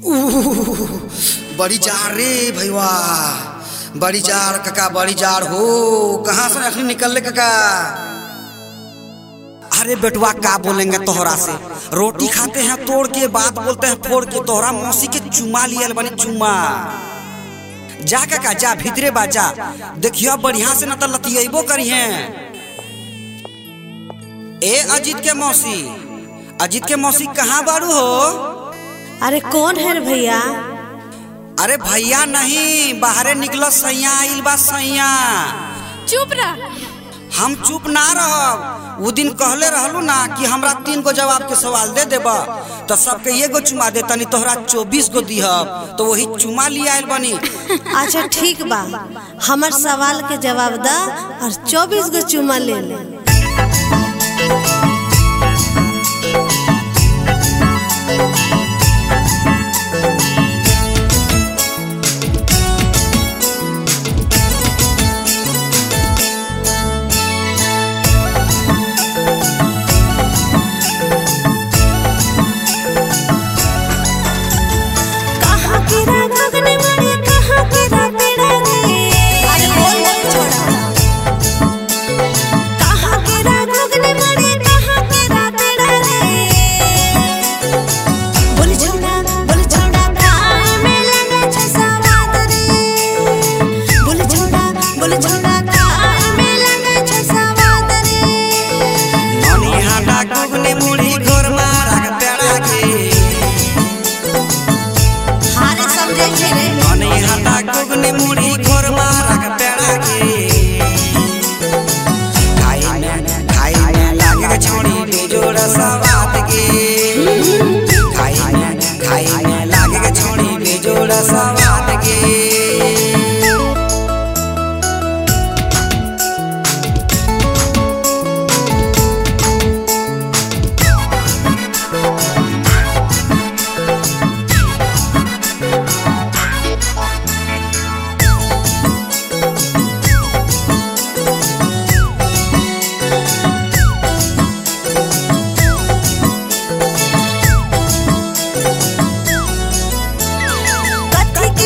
बड़ी जार रे भैया, बड़ी जार काका, बड़ी जार हो। कहाँ से अखनी निकल ले काका? अरे बेटुआ का बोलेंगे तोहरा से, रोटी खाते हैं तोड़ के, बात बोलते हैं फोड़ के। तोहरा मौसी के चुमा लियल बनी चुमा। जा काका जा भीतरे बा जा, देखियो बढ़िया से न तो लतियबो करी हैं। ए अजीत के मौसी, अजीत के मौसी कहाँ बारू हो? अरे कौन है भैया? अरे भैया नहीं, बाहरे निकलो सैया आइल बा सैया। चुप रह। हम चुप ना रहब। वो दिन कहले रहलू ना कि हमरा 3 गो जवाब के सवाल दे देबा तो सबके एगो चुमा दे, तनी तोहरा 24 गो दिहब, तो वही चुमा लिया आइल बनी। अच्छा ठीक बा, हमार सवाल के जवाब दा और 24 गो चुमा ले ले। कथी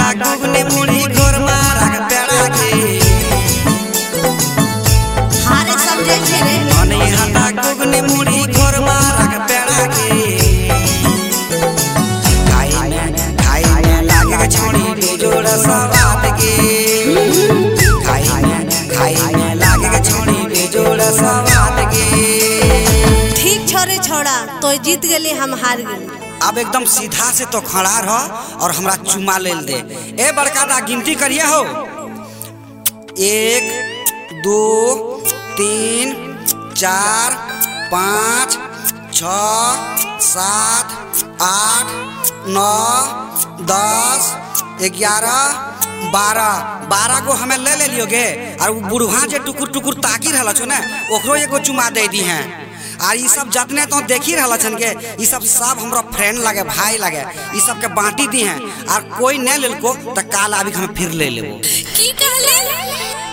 हटा गुगने मुड़ी घोर मारा के पेड़ा के हारे समझे छे रे मने हटा गुगने मुड़ी घोर मारा के पेड़ा के खाई में लागे के छोड़ी बेजोड़ सवाद के खाई में लागे के छोड़ी बेजोड़ सवाद के। ठीक छोरे छोड़ा तो जीत गेली हम हार गेली। अब एकदम सीधा से तो खड़ा रह और हमरा चुमा ले दे। ए बड़का दा गिनती करिए हो 1 2 3 4 5 6 7 8 9 10 11 12 गो हमें ले लियोगे और बुढ़वा जे टुकुर टुकुर ताकी रहल छो ना ओकरो एगो चुमा दे दी हैं। और ये सब जतने तो देखी रहल छन के ये सब हमरा फ्रेंड लगे भाई लगे ये सब के बांटी दी हैं और कोई नहीं लेलको तो काल अभी हम फिर ले लेबो। की कहले